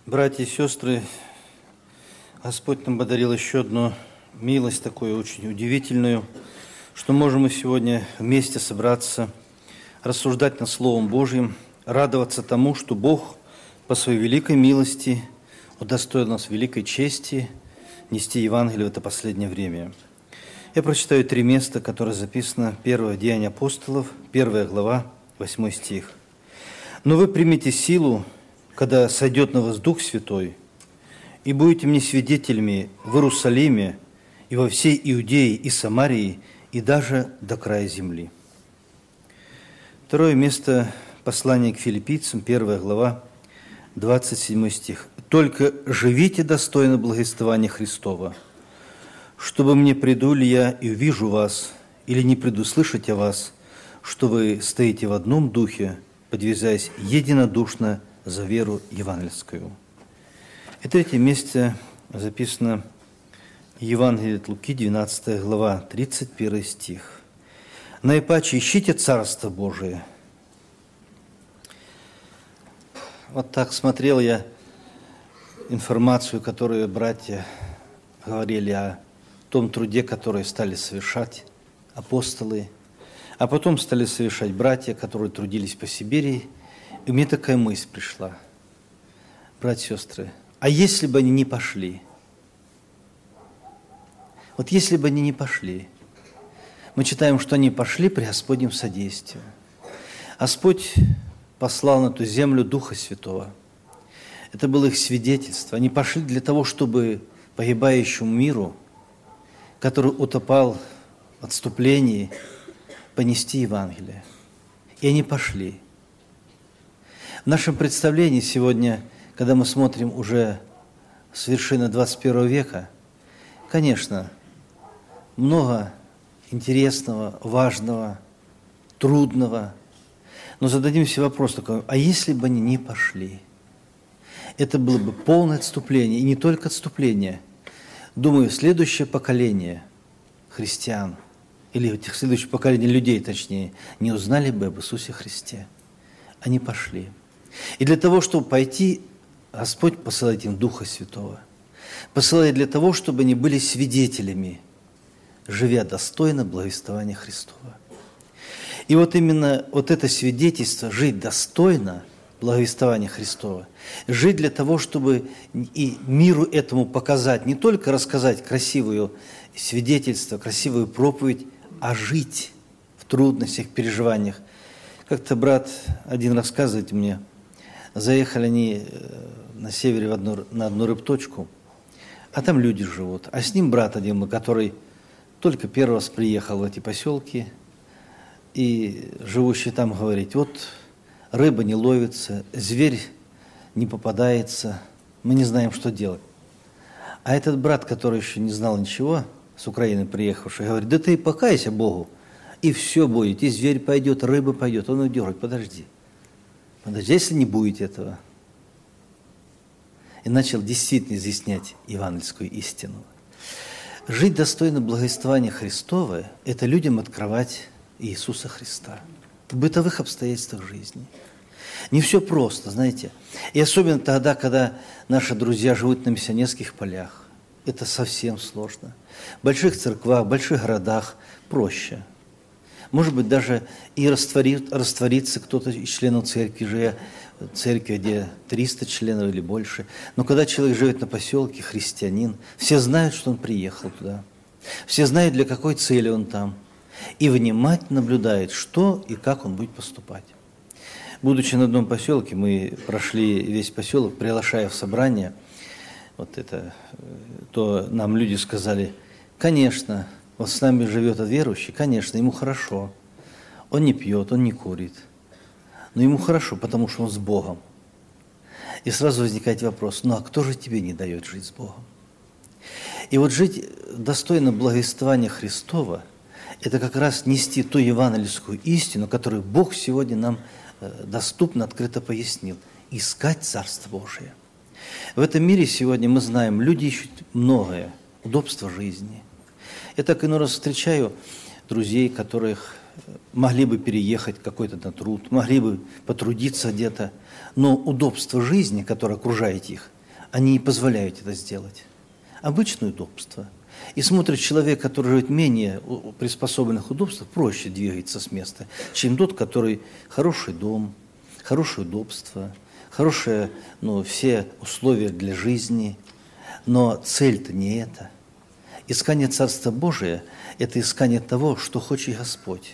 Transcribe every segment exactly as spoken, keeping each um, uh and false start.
Братья и сестры, Господь нам подарил еще одну милость, такую очень удивительную, что можем мы сегодня вместе собраться, рассуждать над Словом Божьим, радоваться тому, что Бог по своей великой милости удостоил нас великой чести нести Евангелие в это последнее время. Я прочитаю три места, которые записано. Первое, Деяния апостолов, первая глава, восьмой стих. «Но вы примите силу, когда сойдет на вас Дух Святой, и будете мне свидетелями в Иерусалиме и во всей Иудее и Самарии, и даже до края земли». Второе место, послание к филиппийцам, первая глава, двадцать седьмой стих. «Только живите достойно благовествования Христова, чтобы мне приду ли я и увижу вас, или не приду слышать о вас, что вы стоите в одном духе, подвязаясь единодушно за веру евангельскую». И третье место записано Евангелие от Луки, двенадцатая глава, тридцать первый стих. «Наипаче ищите Царство Божие». Вот так смотрел я информацию, которую братья говорили о том труде, который стали совершать апостолы, а потом стали совершать братья, которые трудились по Сибири. И мне такая мысль пришла, братья и сестры, а если бы они не пошли? Вот если бы они не пошли, мы читаем, что они пошли при Господнем содействии. Господь послал на ту землю Духа Святого. Это было их свидетельство. Они пошли для того, чтобы погибающему миру, который утопал в отступлении, понести Евангелие. И они пошли. В нашем представлении сегодня, когда мы смотрим уже с вершины двадцать первого века, конечно, много интересного, важного, трудного, но зададим себе вопрос такой, а если бы они не пошли? Это было бы полное отступление, и не только отступление. Думаю, следующее поколение христиан, или следующее поколение людей, точнее, не узнали бы об Иисусе Христе. Они пошли. И для того, чтобы пойти, Господь посылает им Духа Святого. Посылает для того, чтобы они были свидетелями, живя достойно благовествования Христова. И вот именно вот это свидетельство, жить достойно благовествования Христова, жить для того, чтобы и миру этому показать, не только рассказать красивое свидетельство, красивую проповедь, а жить в трудностях, переживаниях. Как-то брат один рассказывает мне, заехали они на севере в одну, на одну рыбточку, а там люди живут. А с ним брат один, который только первый раз приехал в эти поселки, и живущий там говорит, вот рыба не ловится, зверь не попадается, мы не знаем, что делать. А этот брат, который еще не знал ничего, с Украины приехавший, говорит, да ты покайся Богу, и все будет, и зверь пойдет, рыба пойдет. Он говорит, подожди, подожди, если не будет этого. И начал действительно изъяснять евангельскую истину. Жить достойно благовествования Христова – это людям открывать Иисуса Христа в бытовых обстоятельствах жизни. Не все просто, знаете. И особенно тогда, когда наши друзья живут на миссионерских полях. Это совсем сложно. В больших церквах, в больших городах проще. Может быть, даже и растворит, растворится кто-то из членов церкви, живя в церкви, где триста членов или больше. Но когда человек живет на поселке, христианин, все знают, что он приехал туда. Все знают, для какой цели он там. И внимательно наблюдает, что и как он будет поступать. Будучи на одном поселке, мы прошли весь поселок, приглашая в собрание, вот это, то нам люди сказали, конечно, вот с нами живет верующий, конечно, ему хорошо. Он не пьет, он не курит. Но ему хорошо, потому что он с Богом. И сразу возникает вопрос, ну а кто же тебе не дает жить с Богом? И вот жить достойно благовествования Христова, это как раз нести ту евангельскую истину, которую Бог сегодня нам доступно, открыто пояснил. Искать Царство Божие. В этом мире сегодня мы знаем, люди ищут многое, удобство жизни. Я так иной раз встречаю друзей, которых могли бы переехать какой-то на труд, могли бы потрудиться где-то, но удобство жизни, которое окружает их, они не позволяют это сделать. Обычное удобство. И смотрит человек, который живет в менее приспособленных удобствах, проще двигается с места, чем тот, который хороший дом, хорошее удобство, хорошие, ну, все условия для жизни. Но цель-то не это. Искание Царства Божия – это искание того, что хочет Господь.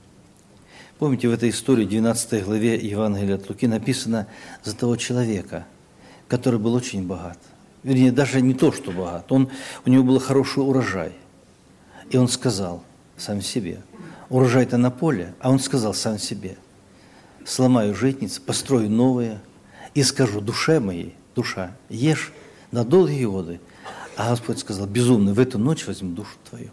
Помните, в этой истории, в двенадцатой главе Евангелия от Луки, написано за того человека, который был очень богат. Вернее, даже не то, что богат. Он, у него был хороший урожай. И он сказал сам себе, урожай-то на поле, а он сказал сам себе, сломаю житницы, построю новые и скажу душе моей, душа, ешь на долгие годы. А Господь сказал, безумный, в эту ночь возьму душу твою.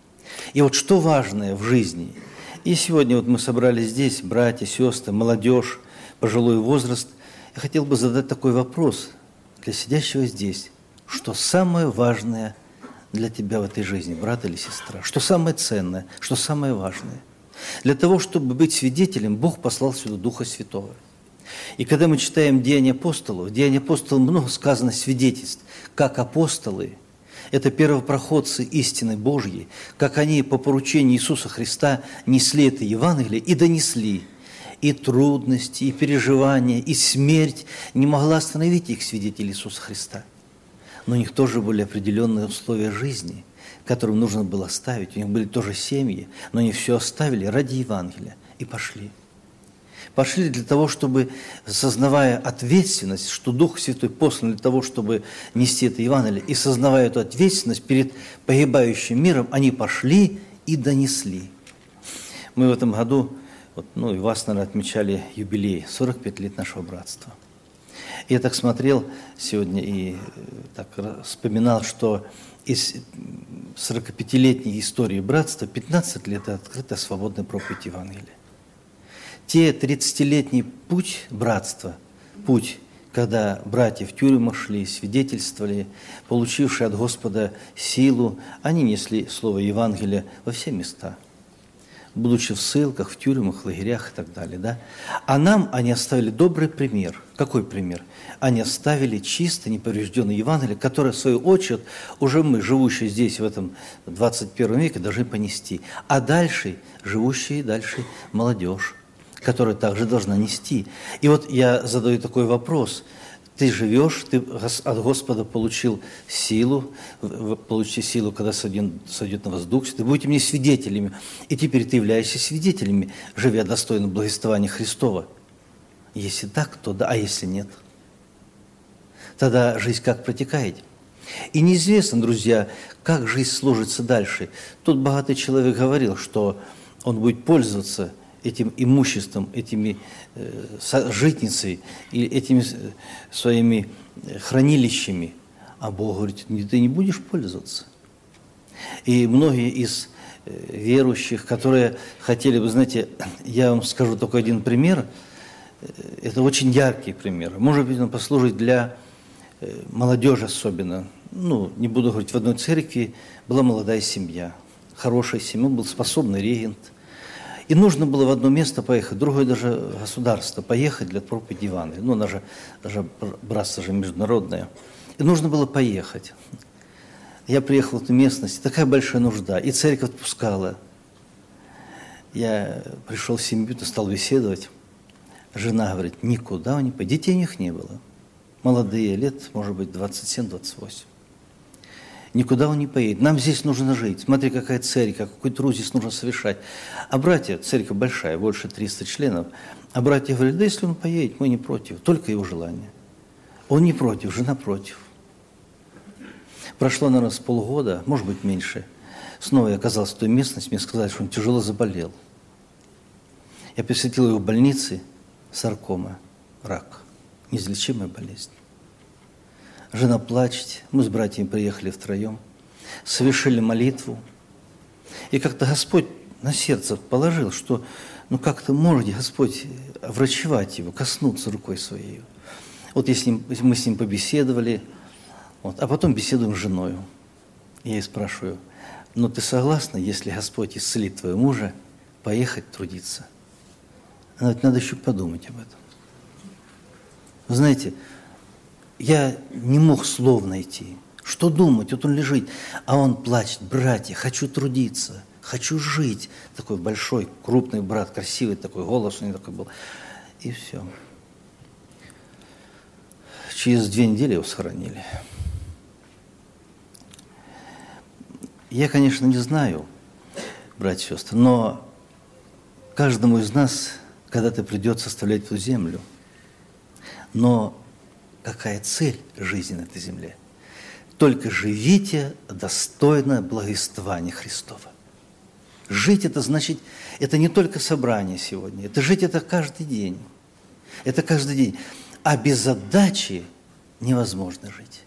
И вот что важное в жизни. И сегодня вот мы собрались здесь, братья, сестры, молодежь, пожилой возраст. Я хотел бы задать такой вопрос для сидящего здесь. Что самое важное для тебя в этой жизни, брат или сестра? Что самое ценное, что самое важное? Для того, чтобы быть свидетелем, Бог послал сюда Духа Святого. И когда мы читаем Деяния апостолов, в Деяниях апостолов много сказано свидетельств, как апостолы, это первопроходцы истины Божьей, как они по поручению Иисуса Христа несли это Евангелие и донесли. И трудности, и переживания, и смерть не могла остановить их, свидетелей Иисуса Христа. Но у них тоже были определенные условия жизни, которым нужно было оставить. У них были тоже семьи, но они все оставили ради Евангелия и пошли. Пошли для того, чтобы, сознавая ответственность, что Дух Святой послан для того, чтобы нести это Евангелие, и сознавая эту ответственность перед погибающим миром, они пошли и донесли. Мы в этом году, вот, ну и вас, наверное, отмечали юбилей, сорок пять лет нашего братства. И я так смотрел сегодня и так вспоминал, что из сорокапятилетней истории братства пятнадцать лет – это открытая свободная проповедь Евангелия. Те тридцатилетний путь братства, путь, когда братья в тюрьму шли, свидетельствовали, получившие от Господа силу, они несли слово Евангелия во все места, будучи в ссылках, в тюрьмах, в лагерях и так далее. Да? А нам они оставили добрый пример. Какой пример? Они оставили чисто, неповрежденное Евангелие, которое, в свою очередь, уже мы, живущие здесь, в этом двадцать первом веке, должны понести. А дальше, живущие дальше молодежь, которая также должна нести. И вот я задаю такой вопрос. Ты живешь, ты от Господа получил силу, получи силу, когда сойдет, сойдет на вас Дух Святой, будете мне свидетелями. И теперь ты являешься свидетелями, живя достойно благовествования Христова. Если так, то да, а если нет? Тогда жизнь как протекает? И неизвестно, друзья, как жизнь сложится дальше. Тот богатый человек говорил, что он будет пользоваться этим имуществом, этими э, житницей, и этими своими хранилищами. А Бог говорит, ты не будешь пользоваться. И многие из э, верующих, которые хотели бы, знаете, я вам скажу только один пример, это очень яркий пример. Может быть, он послужит для э, молодежи особенно. Ну, не буду говорить, в одной церкви была молодая семья, хорошая семья, был способный регент. И нужно было в одно место поехать, другое даже государство поехать для проповеди Евангелия. Ну, она же, даже братство же международное. И нужно было поехать. Я приехал в эту местность, такая большая нужда, и церковь отпускала. Я пришел в семью, стал беседовать. Жена говорит, никуда не пойдет. Детей у них не было. Молодые, лет, может быть, двадцать семь - двадцать восемь. Никуда он не поедет. Нам здесь нужно жить. Смотри, какая церковь, какой труд здесь нужно совершать. А братья, церковь большая, больше триста членов, а братья говорят, да если он поедет, мы не против, только его желание. Он не против, жена против. Прошло, наверное, с полгода, может быть, меньше. Снова я оказался в той местности, мне сказали, что он тяжело заболел. Я посетил его в больнице, саркома, рак, неизлечимая болезнь. Жена плачет, мы с братьями приехали втроем, совершили молитву. И как-то Господь на сердце положил, что ну как-то можете, Господь, врачевать его, коснуться рукой своей. Вот я с ним, мы с ним побеседовали, вот, а потом беседуем с женой. Я ей спрашиваю, ну ты согласна, если Господь исцелит твоего мужа, поехать трудиться? Она говорит, надо еще подумать об этом. Вы знаете, я не мог слов найти. Что думать? Вот он лежит, а он плачет: братья, хочу трудиться, хочу жить. Такой большой, крупный брат, красивый такой, голос у него такой был. И все. Через две недели его схоронили. Я, конечно, не знаю, братья и сестры, но каждому из нас когда-то придется оставлять эту землю. Но какая цель жизни на этой земле? Только живите достойно благовествования Христова. Жить это значит, это не только собрание сегодня, это жить это каждый день. Это каждый день. А без задачи невозможно жить.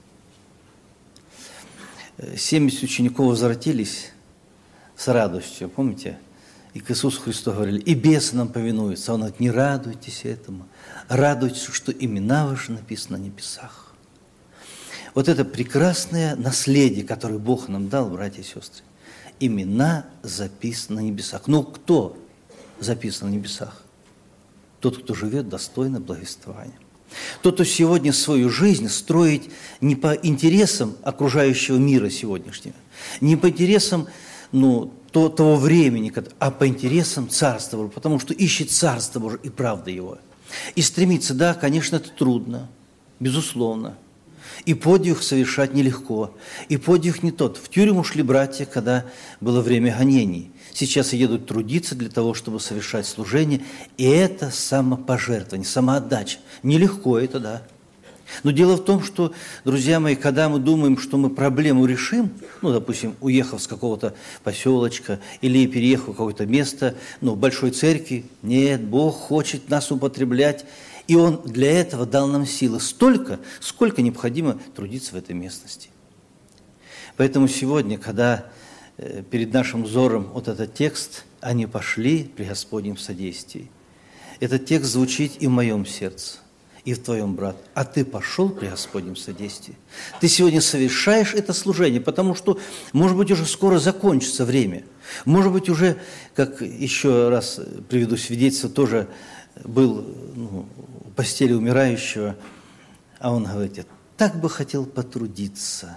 семьдесят учеников возвратились с радостью, помните? И к Иисусу Христу говорили: и бесы нам повинуются. А Он говорит: не радуйтесь этому, радуйтесь, что имена ваши написаны на небесах. Вот это прекрасное наследие, которое Бог нам дал, братья и сестры. Имена записаны на небесах. Ну, кто записан на небесах? Тот, кто живет достойно благовествования. Тот, кто сегодня свою жизнь строит не по интересам окружающего мира сегодняшнего, не по интересам ну, то, того времени, а по интересам Царства Божьего, потому что ищет Царство Божие и правда Его. И стремится, да, конечно, это трудно, безусловно. И подвиг совершать нелегко, и подвиг не тот. В тюрьму шли братья, когда было время гонений. Сейчас едут трудиться для того, чтобы совершать служение, и это самопожертвование, самоотдача. Нелегко это, да. Но дело в том, что, друзья мои, когда мы думаем, что мы проблему решим, ну, допустим, уехав с какого-то поселочка или переехав в какое-то место, ну, в большой церкви, нет, Бог хочет нас употреблять, и Он для этого дал нам силы столько, сколько необходимо трудиться в этой местности. Поэтому сегодня, когда перед нашим взором вот этот текст «Они пошли при Господнем содействии», этот текст звучит и в моем сердце, и в твоем, брат. А ты пошел при Господнем содействии. Ты сегодня совершаешь это служение, потому что, может быть, уже скоро закончится время. Может быть, уже, как еще раз приведу свидетельство, тоже был ну, у постели умирающего, а он говорит: я так бы хотел потрудиться,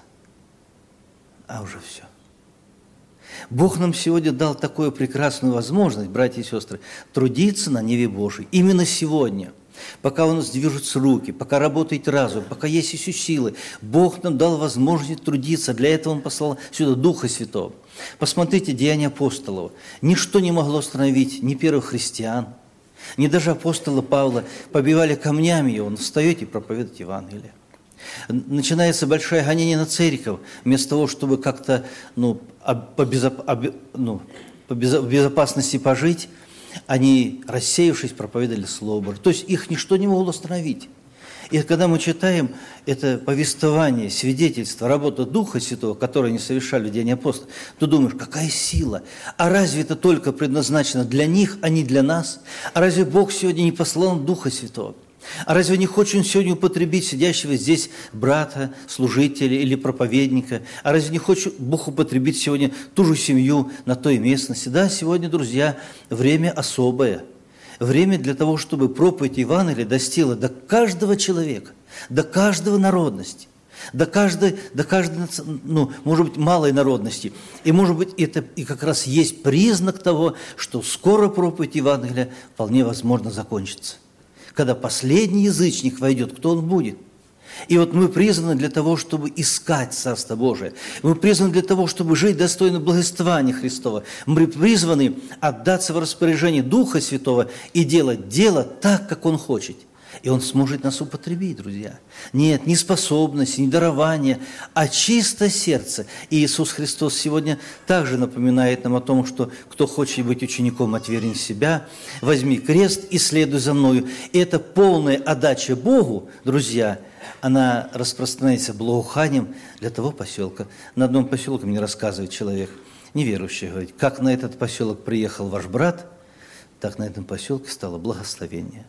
а уже все. Бог нам сегодня дал такую прекрасную возможность, братья и сестры, трудиться на ниве Божией. Именно сегодня, пока у нас движутся руки, пока работает разум, пока есть еще силы, Бог нам дал возможность трудиться. Для этого Он послал сюда Духа Святого. Посмотрите Деяния апостолов. Ничто не могло остановить ни первых христиан, ни даже апостола Павла. Побивали камнями его, он встает и проповедует Евангелие. Начинается большое гонение на церковь. Вместо того, чтобы как-то ну, по, безоп... ну, по безопасности пожить, они, рассеявшись, проповедовали Слово Божие. То есть их ничто не могло остановить. И когда мы читаем это повествование, свидетельство, работа Духа Святого, которое они совершали в Деянии апостолов, то думаешь, какая сила! А разве это только предназначено для них, а не для нас? А разве Бог сегодня не послал Духа Святого? А разве не хочет Он сегодня употребить сидящего здесь брата, служителя или проповедника? А разве не хочет Бог употребить сегодня ту же семью на той местности? Да, сегодня, друзья, время особое. Время для того, чтобы проповедь Евангелия достигла до каждого человека, до каждого народности, до каждой, до каждой, ну, может быть, малой народности. И, может быть, это и как раз есть признак того, что скоро проповедь Евангелия вполне возможно закончится. Когда последний язычник войдет, кто он будет? И вот мы призваны для того, чтобы искать Царство Божие. Мы призваны для того, чтобы жить достойно благовествования Христова. Мы призваны отдаться в распоряжение Духа Святого и делать дело так, как Он хочет. И Он сможет нас употребить, друзья. Нет, не способности, не дарование, а чисто сердце. И Иисус Христос сегодня также напоминает нам о том, что кто хочет быть учеником, отвергни себя, возьми крест и следуй за мною. И это полная отдача Богу, друзья, она распространяется благоуханием для того поселка. На одном поселке мне рассказывает человек, неверующий, говорит, как на этот поселок приехал ваш брат, так на этом поселке стало благословение.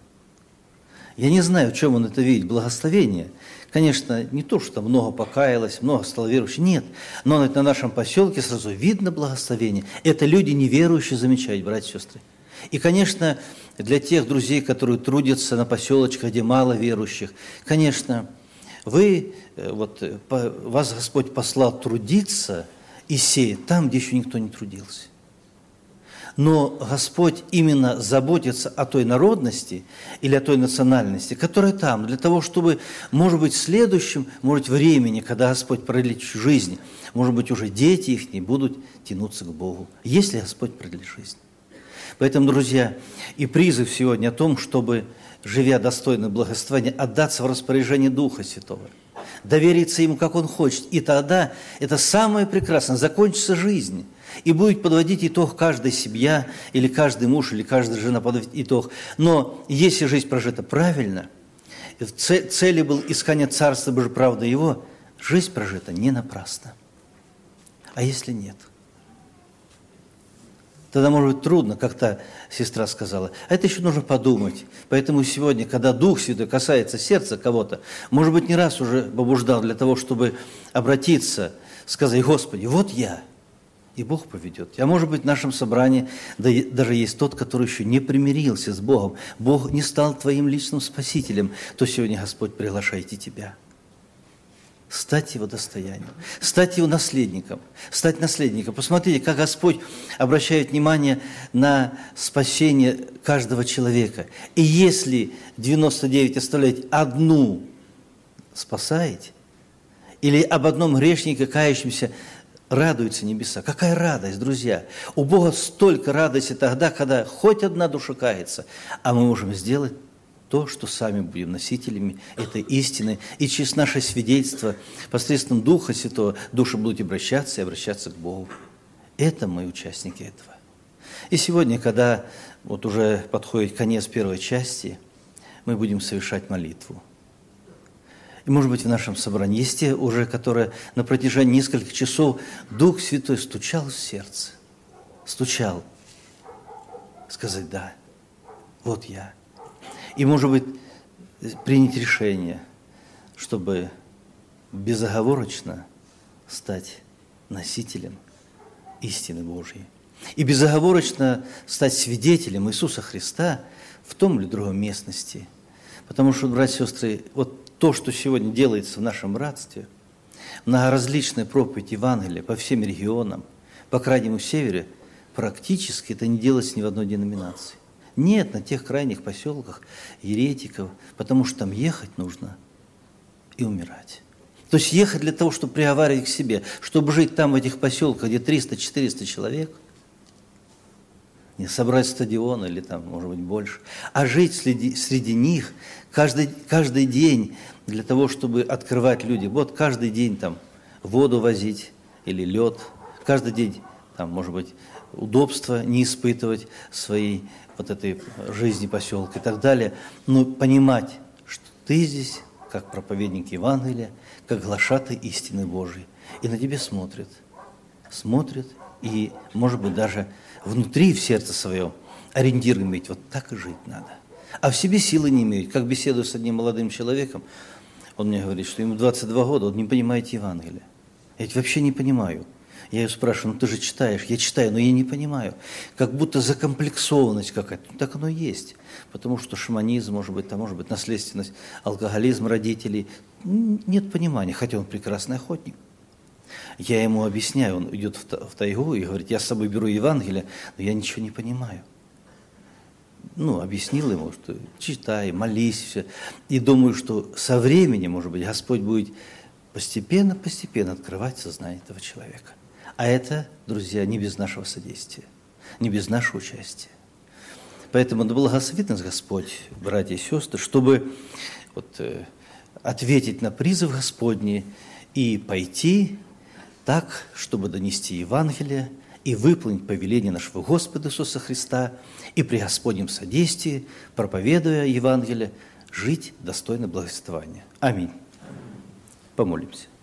Я не знаю, в чем он это видит, благословение. Конечно, не то, что там много покаялось, много стало верующих, нет. Но на нашем поселке сразу видно благословение. Это люди неверующие замечают, братья и сестры. И, конечно, для тех друзей, которые трудятся на поселочках, где мало верующих, конечно, вы, вот, вас Господь послал трудиться и сеять там, где еще никто не трудился. Но Господь именно заботится о той народности или о той национальности, которая там, для того, чтобы, может быть, в следующем, может, времени, когда Господь продлит жизнь, может быть, уже дети их не будут тянуться к Богу, если Господь продлит жизнь. Поэтому, друзья, и призыв сегодня о том, чтобы, живя достойно благословения, отдаться в распоряжение Духа Святого, довериться Ему, как Он хочет. И тогда это самое прекрасное, закончится жизнь. И будет подводить итог каждая семья, или каждый муж, или каждая жена подводить итог. Но если жизнь прожита правильно, целью был искание Царства Божьего, правды Его, жизнь прожита не напрасно. А если нет? Тогда, может быть, трудно, как та сестра сказала. А это еще нужно подумать. Поэтому сегодня, когда Дух Святой касается сердца кого-то, может быть, не раз уже побуждал для того, чтобы обратиться, сказать: Господи, вот я. И Бог поведет. А может быть, в нашем собрании даже есть тот, который еще не примирился с Богом. Бог не стал твоим личным спасителем. То сегодня Господь приглашает и тебя. Стать Его достоянием, стать Его наследником, стать наследником. Посмотрите, как Господь обращает внимание на спасение каждого человека. И если девяносто девять оставлять, одну спасаете, или об одном грешнике, кающемся, радуются небеса. Какая радость, друзья! У Бога столько радости тогда, когда хоть одна душа кается, а мы можем сделать то, что сами будем носителями этой истины. И через наше свидетельство, посредством Духа Святого, души будут обращаться и обращаться к Богу. Это мы участники этого. И сегодня, когда вот уже подходит конец первой части, мы будем совершать молитву. И, может быть, в нашем собрании есть те уже, которые на протяжении нескольких часов Дух Святой стучал в сердце. Стучал. Сказать: да, вот я. И, может быть, принять решение, чтобы безоговорочно стать носителем истины Божьей. И безоговорочно стать свидетелем Иисуса Христа в том или другом местности. Потому что, братья и сестры, вот то, что сегодня делается в нашем братстве, многоразличная проповедь Евангелия по всем регионам, по крайнему севере, практически это не делается ни в одной деноминации. Нет, на тех крайних поселках еретиков, потому что там ехать нужно и умирать. То есть ехать для того, чтобы приговаривать к себе, чтобы жить там, в этих поселках, где триста-четыреста человек, не собрать стадион или там, может быть, больше, а жить среди, среди них каждый, каждый день для того, чтобы открывать людям. Вот каждый день там воду возить или лед, каждый день там, может быть, удобства не испытывать своей вот этой жизни поселка и так далее. Но понимать, что ты здесь, как проповедник Евангелия, как глашатай истины Божией. И на тебя смотрят, смотрят, и, может быть, даже внутри, в сердце своем, ориентир иметь, вот так и жить надо. А в себе силы не имеют. Как беседую с одним молодым человеком, он мне говорит, что ему двадцать два года, он не понимает Евангелия. Я ведь вообще не понимаю. Я ее спрашиваю: ну ты же читаешь. Я читаю, но я не понимаю. Как будто закомплексованность какая-то. Ну, так оно и есть. Потому что шаманизм, может быть, там, может быть, наследственность, алкоголизм родителей. Нет понимания, хотя он прекрасный охотник. Я ему объясняю, он идет в тайгу и говорит: я с собой беру Евангелие, но я ничего не понимаю. Ну, объяснил ему, что читай, молись, все. И думаю, что со временем, может быть, Господь будет постепенно-постепенно открывать сознание этого человека. А это, друзья, не без нашего содействия, не без нашего участия. Поэтому да благословит нас Господь, братья и сестры, чтобы вот, э, ответить на призыв Господний и пойти так, чтобы донести Евангелие и выполнить повеление нашего Господа Иисуса Христа и при Господнем содействии, проповедуя Евангелие, жить достойно благовествования. Аминь. Помолимся.